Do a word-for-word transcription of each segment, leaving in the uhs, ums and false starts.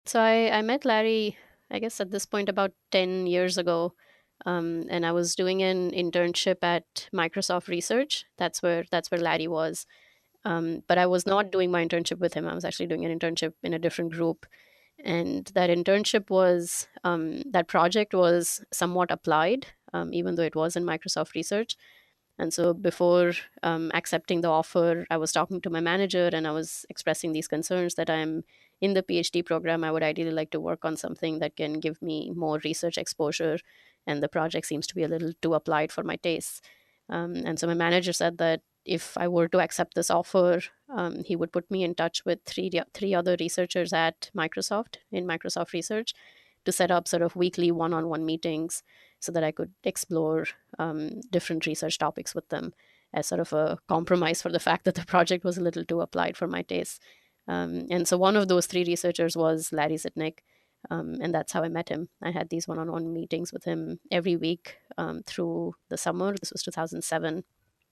So I, I met Larry, I guess at this point about ten years ago. Um, and I was doing an internship at Microsoft Research. That's where that's where Larry was. Um, but I was not doing my internship with him. I was actually doing an internship in a different group. And that internship was um, that project was somewhat applied, um, even though it was in Microsoft Research. And so before um, accepting the offer, I was talking to my manager and I was expressing these concerns that I'm in the PhD program. I would ideally like to work on something that can give me more research exposure. And the project seems to be a little too applied for my tastes. Um, and so my manager said that if I were to accept this offer, um, he would put me in touch with three, three other researchers at Microsoft in Microsoft Research to set up sort of weekly one on one meetings so that I could explore um, different research topics with them as sort of a compromise for the fact that the project was a little too applied for my tastes. Um, and so one of those three researchers was Larry Zitnik. Um, and that's how I met him. I had these one on one meetings with him every week um, through the summer. This was two thousand seven.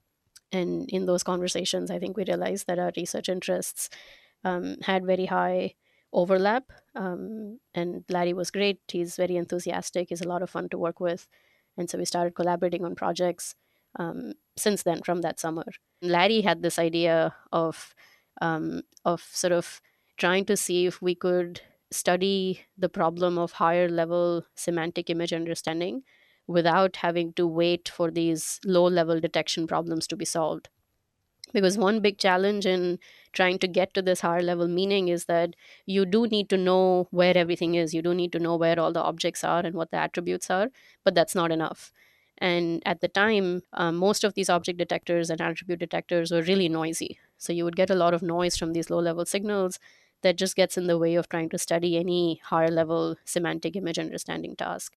And in those conversations, I think we realized that our research interests um, had very high overlap. Um, and Larry was great. He's very enthusiastic. He's a lot of fun to work with. And so we started collaborating on projects um, since then, from that summer. Larry had this idea of um, of sort of trying to see if we could study the problem of higher level semantic image understanding without having to wait for these low level detection problems to be solved. Because one big challenge in trying to get to this higher level meaning is that you do need to know where everything is. You do need to know where all the objects are and what the attributes are, but that's not enough. And at the time, um, most of these object detectors and attribute detectors were really noisy. So you would get a lot of noise from these low level signals that just gets in the way of trying to study any higher level semantic image understanding task.